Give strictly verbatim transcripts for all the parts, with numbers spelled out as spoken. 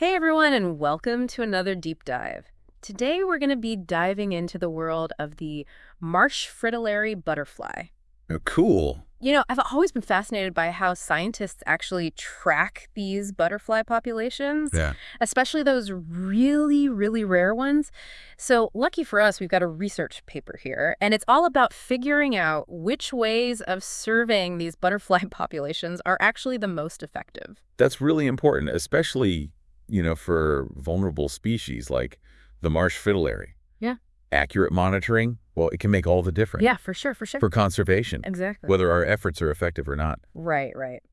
Hey everyone, and welcome to another deep dive. Today we're going to be diving into the world of the marsh fritillary butterfly. Oh, cool. You know, I've always been fascinated by how scientists actually track these butterfly populations, Yeah. especially those really, really rare ones. So, lucky for us, we've got a research paper here, and it's all about figuring out which ways of surveying these butterfly populations are actually the most effective. That's really important, especially, you know, for vulnerable species like the marsh fritillary. Yeah. Accurate monitoring, well, it can make all the difference Yeah, for sure, for sure. for conservation, Exactly. whether our efforts are effective or not. Right, right.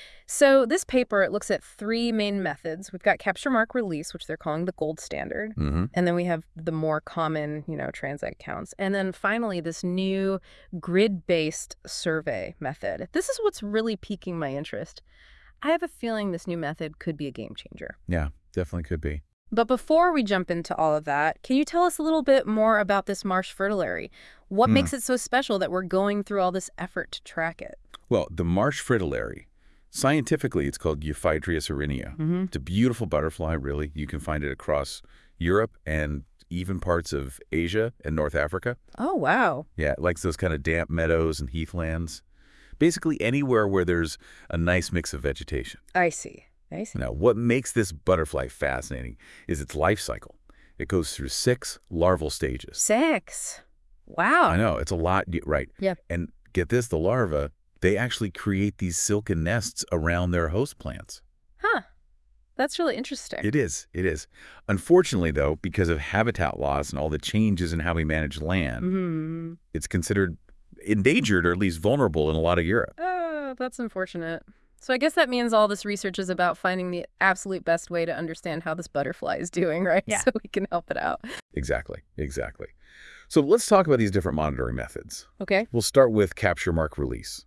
So this paper, it looks at three main methods. We've got capture mark release, which they're calling the gold standard. hmm And then we have the more common, you know, transect counts. And then finally, this new grid-based survey method. This is what's really piquing my interest. I have a feeling this new method could be a game changer. Yeah, definitely could be. But before we jump into all of that, can you tell us a little bit more about this marsh fritillary? What Hmm. makes it so special that we're going through all this effort to track it? Well, the marsh fritillary, scientifically, it's called Euphydrius aurinea. Mm-hmm. It's a beautiful butterfly, really. You can find it across Europe and even parts of Asia and North Africa. Oh, wow. Yeah, it likes those kind of damp meadows and heathlands. Basically anywhere where there's a nice mix of vegetation. I see. I see. Now, what makes this butterfly fascinating is its life cycle. It goes through six larval stages. Six. Wow. I know, it's a lot, y- right? Yeah. And get this, the larvae, they actually create these silken nests around their host plants. Huh. That's really interesting. It is, it is. Unfortunately, though, because of habitat loss and all the changes in how we manage land, Hmm. it's considered endangered or at least vulnerable in a lot of Europe. Oh, that's unfortunate. So I guess that means all this research is about finding the absolute best way to understand how this butterfly is doing, right? Yeah. So we can help it out. Exactly, exactly. So let's talk about these different monitoring methods. Okay. We'll start with capture mark release.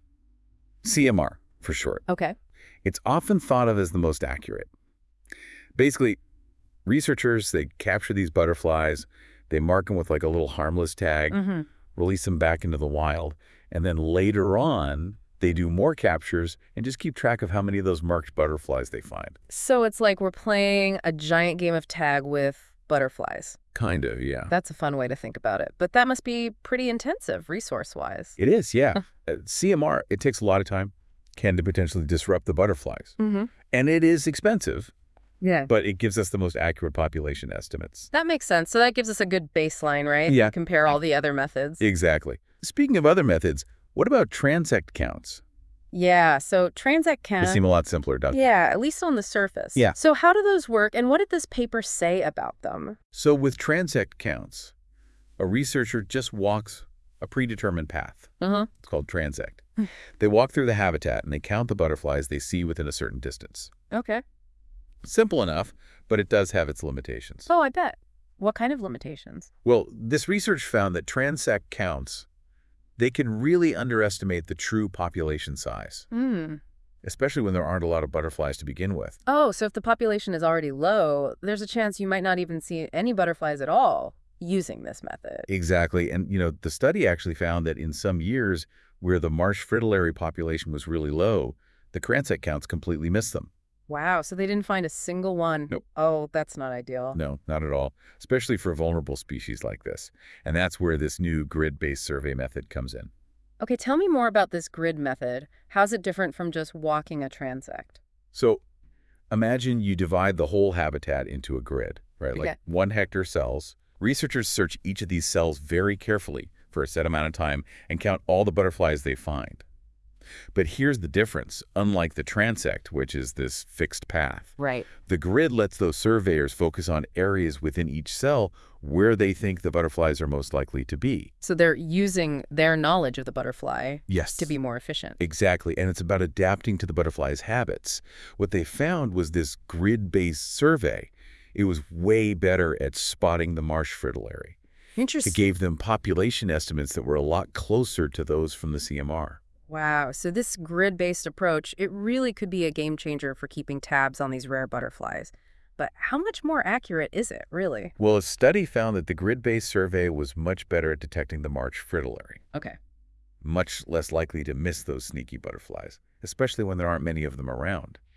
C M R, for short. Okay. It's often thought of as the most accurate. Basically, researchers, they capture these butterflies, they mark them with like a little harmless tag, Mm-hmm. release them back into the wild, and then later on, they do more captures and just keep track of how many of those marked butterflies they find. So it's like we're playing a giant game of tag with butterflies. Kind of, yeah. That's a fun way to think about it. But that must be pretty intensive resource-wise. It is, yeah. Uh, C M R, it takes a lot of time, can potentially disrupt the butterflies. Mm-hmm. And it is expensive, Yeah. but it gives us the most accurate population estimates. That makes sense. So that gives us a good baseline, right? Yeah. Compare all the other methods. Exactly. Speaking of other methods, what about transect counts? Yeah, so transect They count. seem a lot simpler, doesn't they? Yeah, at least on the surface. Yeah. So how do those work, and what did this paper say about them? So with transect counts, a researcher just walks a predetermined path. Uh-huh. It's called transect. They walk through the habitat and they count the butterflies they see within a certain distance. Okay. Simple enough, but it does have its limitations. Oh, I bet. What kind of limitations? Well, this research found that transect counts, they can really underestimate the true population size, Hmm. especially when there aren't a lot of butterflies to begin with. Oh, so if the population is already low, there's a chance you might not even see any butterflies at all using this method. Exactly. And, you know, the study actually found that in some years where the marsh fritillary population was really low, the transect counts completely missed them. Wow, so they didn't find a single one. Nope. Oh, that's not ideal. No, not at all, especially for vulnerable species like this. And that's where this new grid-based survey method comes in. Okay, tell me more about this grid method. How's it different from just walking a transect? So imagine you divide the whole habitat into a grid, right? Like Okay. one hectare cells. Researchers search each of these cells very carefully for a set amount of time and count all the butterflies they find. But here's the difference. Unlike the transect, which is this fixed path, Right. the grid lets those surveyors focus on areas within each cell where they think the butterflies are most likely to be. So they're using their knowledge of the butterfly Yes. to be more efficient. Exactly, and it's about adapting to the butterfly's habits. What they found was this grid-based survey. It was way better at spotting the marsh fritillary. Interesting. It gave them population estimates that were a lot closer to those from the C M R. Wow. So this grid-based approach, it really could be a game changer for keeping tabs on these rare butterflies. But how much more accurate is it, really? Well, a study found that the grid-based survey was much better at detecting the marsh fritillary, Okay. much less likely to miss those sneaky butterflies, especially when there aren't many of them around.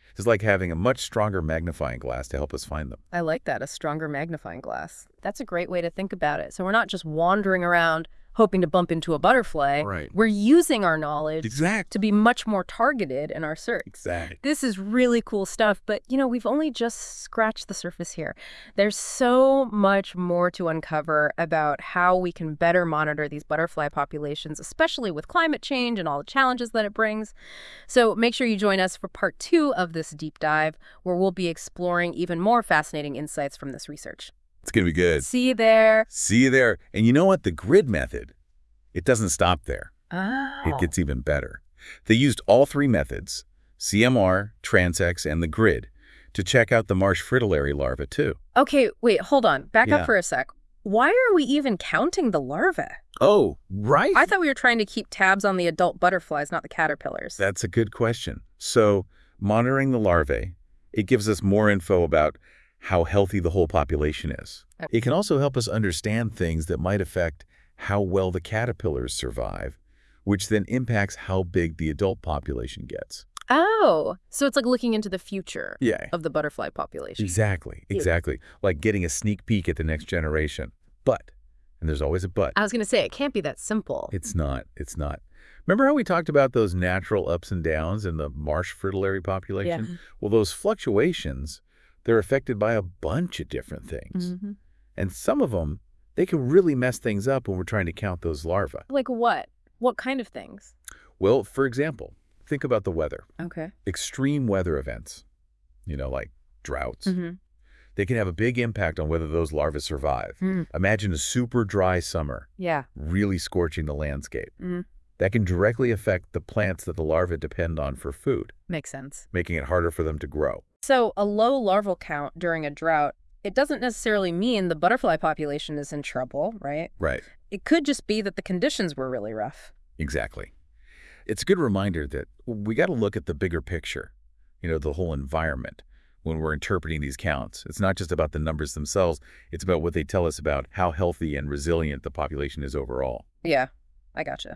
It's like having a much stronger magnifying glass to help us find them. I like that, a stronger magnifying glass. That's a great way to think about it. So we're not just wandering around hoping to bump into a butterfly. Right. We're using our knowledge Exactly. to be much more targeted in our search. Exactly. This is really cool stuff, but, you know, we've only just scratched the surface here. There's so much more to uncover about how we can better monitor these butterfly populations, especially with climate change and all the challenges that it brings. So make sure you join us for part two of this deep dive, where we'll be exploring even more fascinating insights from this research. It's going to be good. See you there. See you there. And you know what? The grid method, it doesn't stop there. Oh. It gets even better. They used all three methods, C M R, Transx, and the grid, to check out the marsh fritillary larvae, too. Okay, wait, hold on. Back Yeah. up for a sec. Why are we even counting the larvae? Oh, right. I thought we were trying to keep tabs on the adult butterflies, not the caterpillars. That's a good question. So, monitoring the larvae, it gives us more info about how healthy the whole population is. Okay. It can also help us understand things that might affect how well the caterpillars survive, which then impacts how big the adult population gets. Oh, so it's like looking into the future Yeah. of the butterfly population. Exactly, exactly. Like getting a sneak peek at the next generation. But, and there's always a but. I was going to say, it can't be that simple. It's not. It's not. Remember how we talked about those natural ups and downs in the marsh fritillary population? Yeah. Well, those fluctuations, they're affected by a bunch of different things. Mm-hmm. And some of them, they can really mess things up when we're trying to count those larvae. Like what? What kind of things? Well, for example, think about the weather. Okay. Extreme weather events, you know, like droughts. Mm-hmm. They can have a big impact on whether those larvae survive. Mm. Imagine a super dry summer, Yeah. really scorching the landscape. Mm. That can directly affect the plants that the larvae depend on for food, Makes sense. making it harder for them to grow. So a low larval count during a drought, it doesn't necessarily mean the butterfly population is in trouble, right? Right. It could just be that the conditions were really rough. Exactly. It's a good reminder that we got to look at the bigger picture, you know, the whole environment when we're interpreting these counts. It's not just about the numbers themselves. It's about what they tell us about how healthy and resilient the population is overall. Yeah, I gotcha.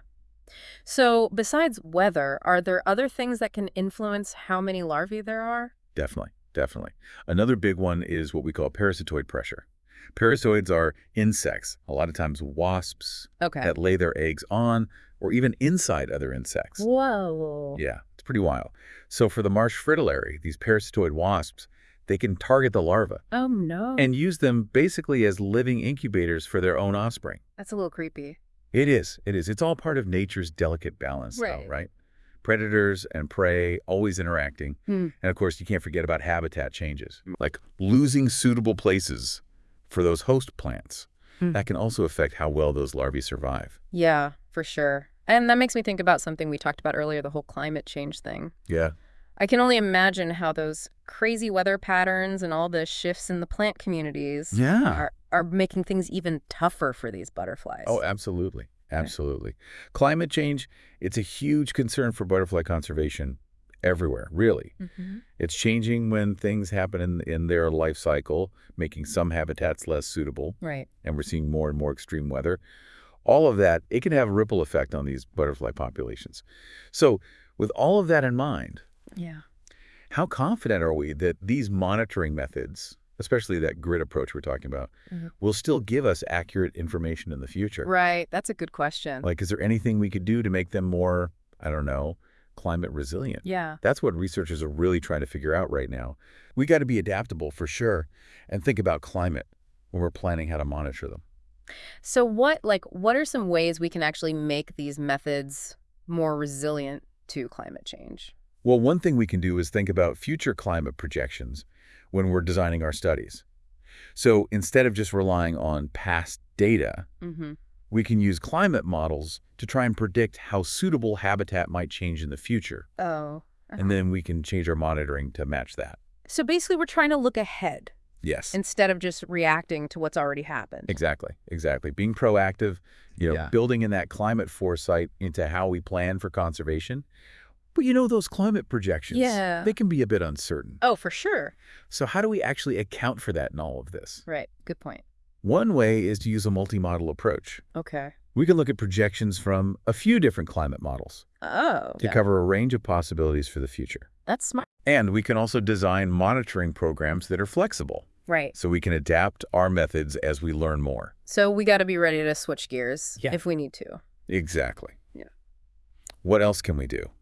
So besides weather, are there other things that can influence how many larvae there are? Definitely, definitely. Another big one is what we call parasitoid pressure. Parasitoids are insects, a lot of times wasps, Okay. that lay their eggs on or even inside other insects. Whoa. Yeah, it's pretty wild. So for the marsh fritillary, these parasitoid wasps, they can target the larvae Oh, no. and use them basically as living incubators for their own offspring. That's a little creepy. It is, it is. It's all part of nature's delicate balance, though, Right. right? Predators and prey always interacting. Hmm. And of course, you can't forget about habitat changes, like losing suitable places for those host plants. Hmm. That can also affect how well those larvae survive. Yeah, for sure. And that makes me think about something we talked about earlier, the whole climate change thing. Yeah. I can only imagine how those crazy weather patterns and all the shifts in the plant communities Yeah. are, are making things even tougher for these butterflies. Oh, absolutely. Absolutely. Climate change, it's a huge concern for butterfly conservation everywhere, really. Mm-hmm. It's changing when things happen in, in their life cycle, making some habitats less suitable, Right. and we're seeing more and more extreme weather. All of that, it can have a ripple effect on these butterfly populations. So with all of that in mind, Yeah. how confident are we that these monitoring methods, especially that grid approach we're talking about, Mhm. will still give us accurate information in the future? Right. That's a good question. Like, is there anything we could do to make them more, I don't know, climate resilient? Yeah. That's what researchers are really trying to figure out right now. We got to be adaptable for sure and think about climate when we're planning how to monitor them. So what, like, what are some ways we can actually make these methods more resilient to climate change? Well, one thing we can do is think about future climate projections when we're designing our studies. So instead of just relying on past data, Mm-hmm. we can use climate models to try and predict how suitable habitat might change in the future. Oh. And then we can change our monitoring to match that. So basically we're trying to look ahead Yes. instead of just reacting to what's already happened. Exactly, exactly. Being proactive, you know, Yeah. building in that climate foresight into how we plan for conservation. But you know, those climate projections, Yeah. they can be a bit uncertain. Oh, for sure. So how do we actually account for that in all of this? Right. Good point. One way is to use a multi-model approach. Okay. We can look at projections from a few different climate models Oh, to yeah. cover a range of possibilities for the future. That's smart. And we can also design monitoring programs that are flexible, Right. so we can adapt our methods as we learn more. So we got to be ready to switch gears Yeah. if we need to. Exactly. Yeah. What else can we do?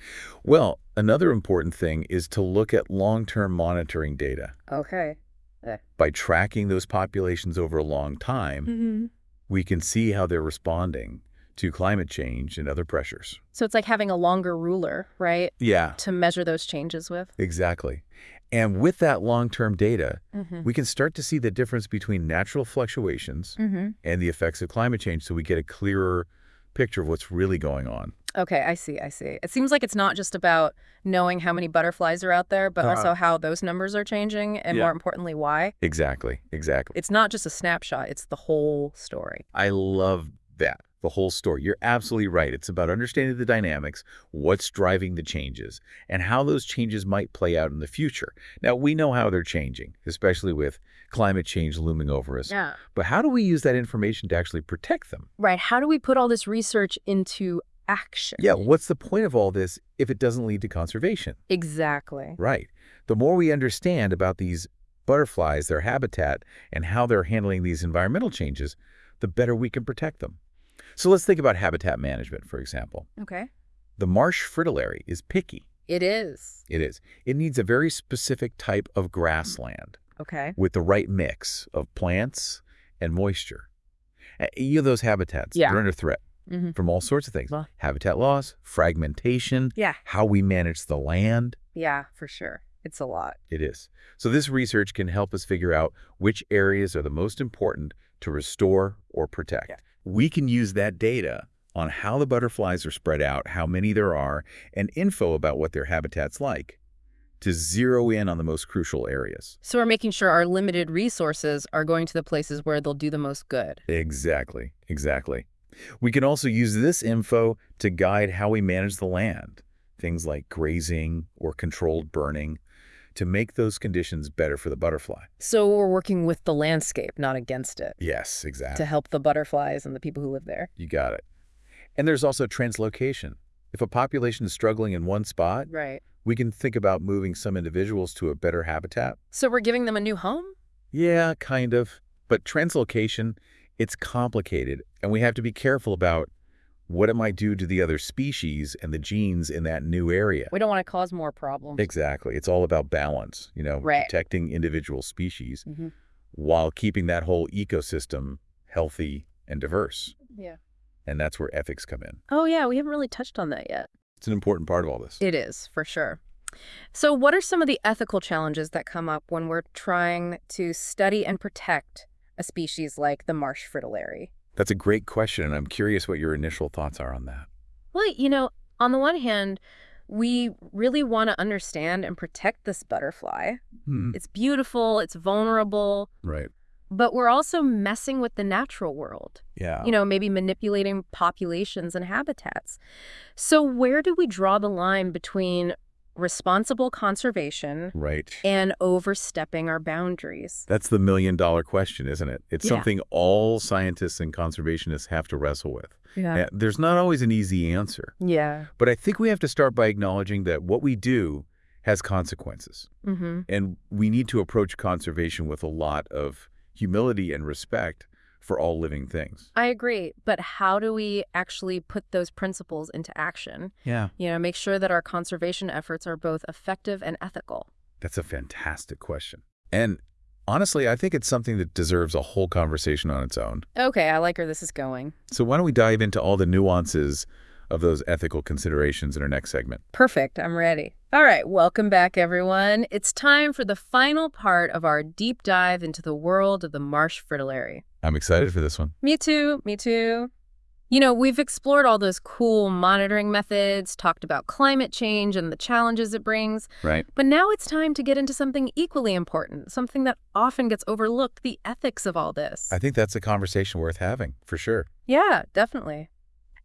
Well, another important thing is to look at long-term monitoring data. Okay. By tracking those populations over a long time, Mm-hmm. we can see how they're responding to climate change and other pressures. So it's like having a longer ruler, right, Yeah, to measure those changes with? exactly. And with that long-term data, Mm-hmm. we can start to see the difference between natural fluctuations Mm-hmm. and the effects of climate change, so we get a clearer picture of what's really going on. Okay, I see, I see. It seems like it's not just about knowing how many butterflies are out there, but Uh-huh. also how those numbers are changing, and Yeah. more importantly, why. Exactly, exactly. It's not just a snapshot, it's the whole story. I love that, the whole story. You're absolutely right. It's about understanding the dynamics, what's driving the changes, and how those changes might play out in the future. Now, we know how they're changing, especially with climate change looming over us. Yeah. But how do we use that information to actually protect them? Right, how do we put all this research into action? Yeah, what's the point of all this if it doesn't lead to conservation? Exactly. Right. The more we understand about these butterflies, their habitat, and how they're handling these environmental changes, the better we can protect them. So let's think about habitat management, for example. Okay. The marsh fritillary is picky. It is. It is. It needs a very specific type of grassland Okay. with the right mix of plants and moisture. Uh, You know, those habitats, Yeah. they're under threat Mm-hmm. from all sorts of things. Well- Habitat loss, fragmentation, Yeah. how we manage the land. Yeah, for sure. It's a lot. It is. So this research can help us figure out which areas are the most important to restore or protect. Yeah. We can use that data on how the butterflies are spread out, how many there are, and info about what their habitat's like to zero in on the most crucial areas. So we're making sure our limited resources are going to the places where they'll do the most good. Exactly, exactly. We can also use this info to guide how we manage the land, things like grazing or controlled burning, to make those conditions better for the butterfly. So we're working with the landscape, not against it, Yes, exactly. to help the butterflies and the people who live there. You got it. And there's also translocation. If a population is struggling in one spot, Right. we can think about moving some individuals to a better habitat. So we're giving them a new home? Yeah, kind of. But translocation, it's complicated, and we have to be careful about what it might do to the other species and the genes in that new area. We don't want to cause more problems. Exactly. It's all about balance, you know, Right. protecting individual species Mm-hmm. while keeping that whole ecosystem healthy and diverse. Yeah. And that's where ethics come in. Oh, yeah. We haven't really touched on that yet. It's an important part of all this. It is, for sure. So what are some of the ethical challenges that come up when we're trying to study and protect a species like the marsh fritillary? That's a great question, and I'm curious what your initial thoughts are on that. Well, you know, on the one hand, we really want to understand and protect this butterfly. Hmm. It's beautiful, it's vulnerable, Right. but we're also messing with the natural world. Yeah. You know, maybe manipulating populations and habitats. So where do we draw the line between responsible conservation Right. and overstepping our boundaries? That's the million dollar question, isn't it? It's Yeah. something all scientists and conservationists have to wrestle with. Yeah. And there's not always an easy answer, Yeah. but I think we have to start by acknowledging that what we do has consequences, Mm-hmm. and we need to approach conservation with a lot of humility and respect for all living things. I agree. But how do we actually put those principles into action? Yeah. You know, make sure that our conservation efforts are both effective and ethical. That's a fantastic question. And honestly, I think it's something that deserves a whole conversation on its own. Okay, I like where this is going. So why don't we dive into all the nuances of those ethical considerations in our next segment? Perfect. I'm ready. All right. Welcome back, everyone. It's time for the final part of our deep dive into the world of the marsh fritillary. I'm excited for this one. Me too. Me too. You know, we've explored all those cool monitoring methods, talked about climate change and the challenges it brings. Right. But now it's time to get into something equally important, something that often gets overlooked, the ethics of all this. I think that's a conversation worth having, for sure. Yeah, definitely.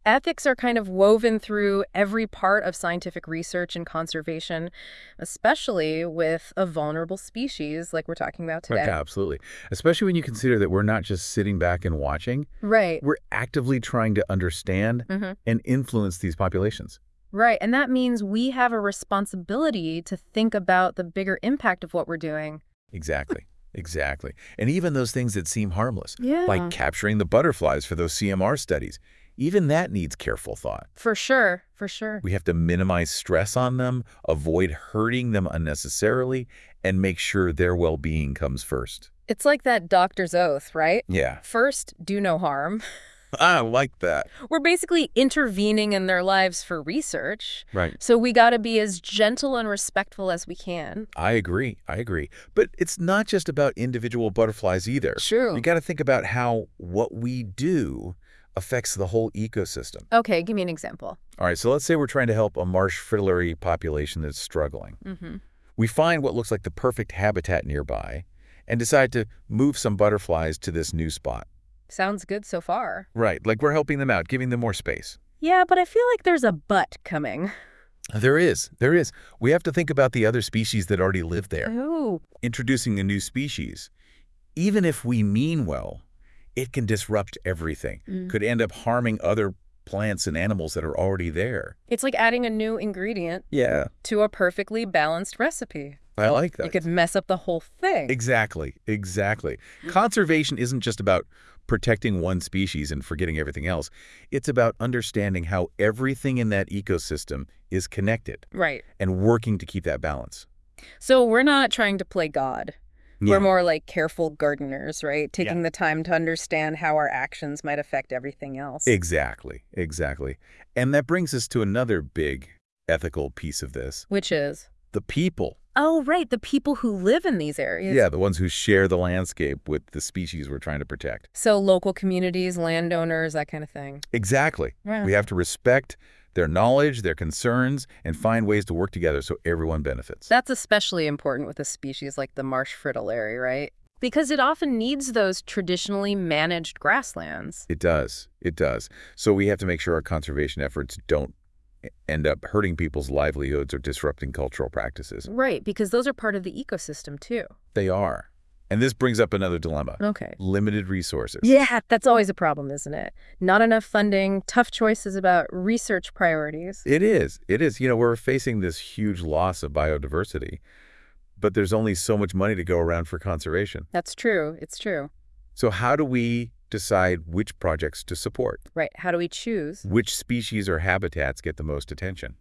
Ethics are kind of woven through every part of scientific research and conservation, especially with a vulnerable species like we're talking about Right, today. absolutely. Especially when you consider that we're not just sitting back and watching. Right. We're actively trying to understand hmm and influence these populations. Right. And that means we have a responsibility to think about the bigger impact of what we're doing. Exactly. Exactly. And even those things that seem harmless, Yeah. like capturing the butterflies for those C M R studies, even that needs careful thought. For sure. For sure. We have to minimize stress on them, avoid hurting them unnecessarily, and make sure their well-being comes first. It's like that doctor's oath, right? Yeah, First, do no harm. I like that. We're basically intervening in their lives for research. Right. So we got to be as gentle and respectful as we can. I agree. I agree. But it's not just about individual butterflies either. True. You got to think about how what we do affects the whole ecosystem. Okay, give me an example. All right, so let's say we're trying to help a marsh fritillary population that's struggling. Mm-hmm. We find what looks like the perfect habitat nearby and decide to move some butterflies to this new spot. Sounds good so far. Right, like we're helping them out, giving them more space. Yeah, but I feel like there's a but coming. There is, there is. We have to think about the other species that already live there. Oh. Introducing a new species, even if we mean well, it can disrupt everything, Mm. could end up harming other plants and animals that are already there. It's like adding a new ingredient Yeah, to a perfectly balanced recipe. I like that. You could mess up the whole thing. Exactly, exactly. Conservation isn't just about protecting one species and forgetting everything else. It's about understanding how everything in that ecosystem is connected Right. and working to keep that balance. So we're not trying to play God. Yeah. We're more like careful gardeners, right? Taking the time to understand how our actions might affect everything else. Exactly, exactly. And that brings us to another big ethical piece of this, Which is? the people. Oh, right. The people who live in these areas. Yeah, the ones who share the landscape with the species we're trying to protect. So local communities, landowners, that kind of thing. Exactly. Yeah. We have to respect their knowledge, their concerns, and find ways to work together so everyone benefits. That's especially important with a species like the marsh fritillary, right? Because it often needs those traditionally managed grasslands. It does. It does. So we have to make sure our conservation efforts don't end up hurting people's livelihoods or disrupting cultural practices. Right, because those are part of the ecosystem, too. They are. And this brings up another dilemma. Okay. Limited resources. Yeah, that's always a problem, isn't it? Not enough funding, tough choices about research priorities. It is. It is. You know, we're facing this huge loss of biodiversity, but there's only so much money to go around for conservation. That's true. It's true. So how do we decide which projects to support? Right. How do we choose? Which species or habitats get the most attention?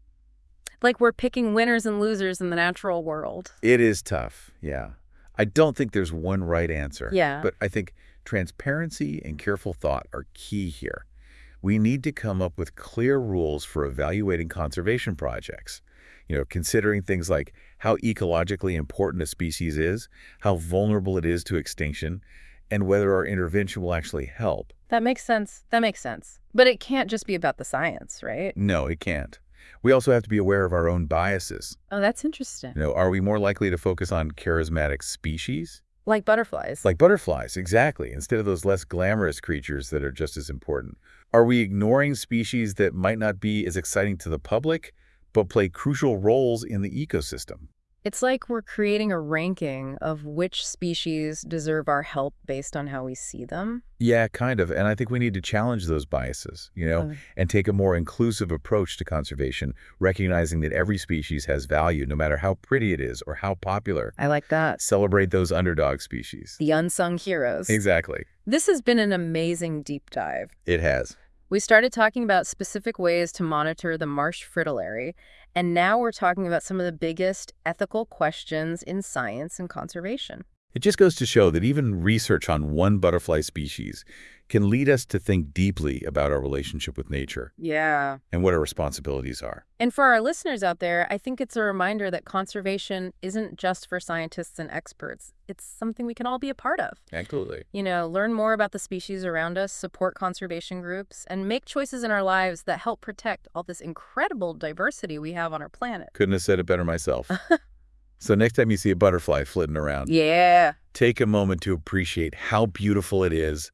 Like we're picking winners and losers in the natural world. It is tough, yeah. I don't think there's one right answer. Yeah. But I think transparency and careful thought are key here. We need to come up with clear rules for evaluating conservation projects. You know, considering things like how ecologically important a species is, how vulnerable it is to extinction, and whether our intervention will actually help. That makes sense. That makes sense. But it can't just be about the science, right? No, it can't. We also have to be aware of our own biases. Oh, that's interesting. You know, are we more likely to focus on charismatic species? Like butterflies. Like butterflies, exactly, instead of those less glamorous creatures that are just as important. Are we ignoring species that might not be as exciting to the public, but play crucial roles in the ecosystem? It's like we're creating a ranking of which species deserve our help based on how we see them. Yeah, kind of. And I think we need to challenge those biases, you know, Oh. and take a more inclusive approach to conservation, recognizing that every species has value, no matter how pretty it is or how popular. I like that. Celebrate those underdog species. The unsung heroes. Exactly. This has been an amazing deep dive. It has. We started talking about specific ways to monitor the marsh fritillary, and now we're talking about some of the biggest ethical questions in science and conservation. It just goes to show that even research on one butterfly species can lead us to think deeply about our relationship with nature Yeah. and what our responsibilities are. And for our listeners out there, I think it's a reminder that conservation isn't just for scientists and experts. It's something we can all be a part of. Absolutely. You know, learn more about the species around us, support conservation groups, and make choices in our lives that help protect all this incredible diversity we have on our planet. Couldn't have said it better myself. So next time you see a butterfly flitting around, Yeah. take a moment to appreciate how beautiful it is.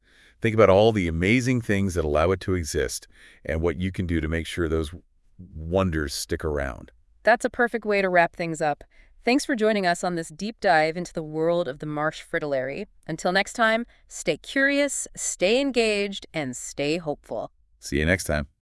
Think about all the amazing things that allow it to exist and what you can do to make sure those wonders stick around. That's a perfect way to wrap things up. Thanks for joining us on this deep dive into the world of the marsh fritillary. Until next time, stay curious, stay engaged, and stay hopeful. See you next time.